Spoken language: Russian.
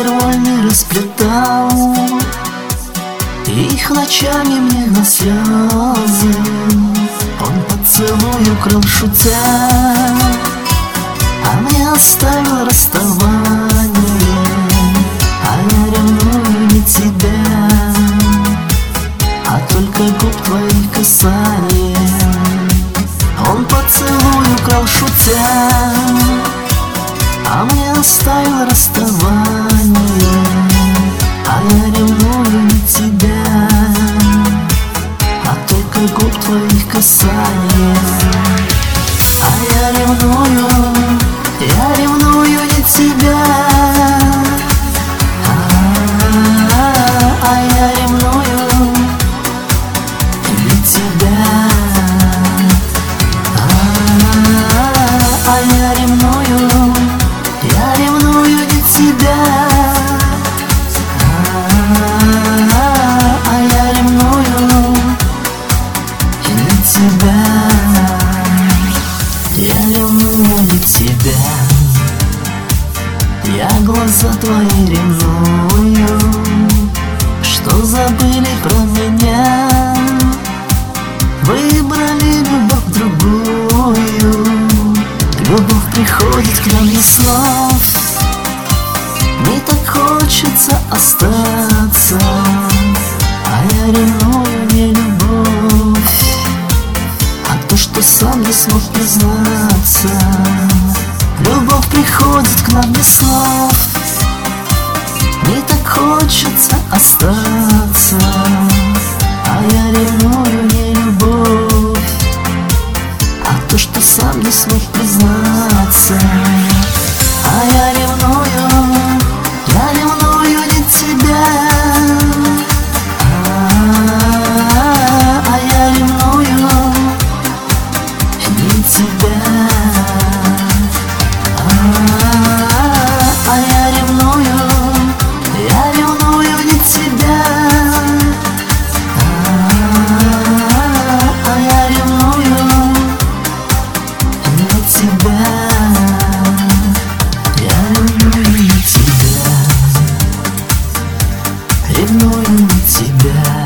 вольный расплетал их ночами мне на слезы. Он поцелуй украл шутя, а мне оставил расставание. А я ревную не тебя, а только губ твоих касания. Он поцелуй украл шутя, а мне оставил расставание. А я ревную не тебя, а только губ твоих касания. А я ревную не тебя, а я ревную не тебя, а я ревную не тебя, а я ревную не тебя. Я ревную не тебя, я глаза твои ревную, что забыли про меня, выбрали любовь другую. Любовь приходит к нам без слов, мне так хочется остаться. А я ревную не любовь, а то, что сам не смог признаться. Любовь приходит к нам без слов, мне так хочется остаться. А я ревную не любовь, а то, что сам не смог признаться. А я ревную не тебя, а я ревную не тебя, а я ревную не тебя, а я ревную не тебя, я ревную не тебя, ревную не тебя.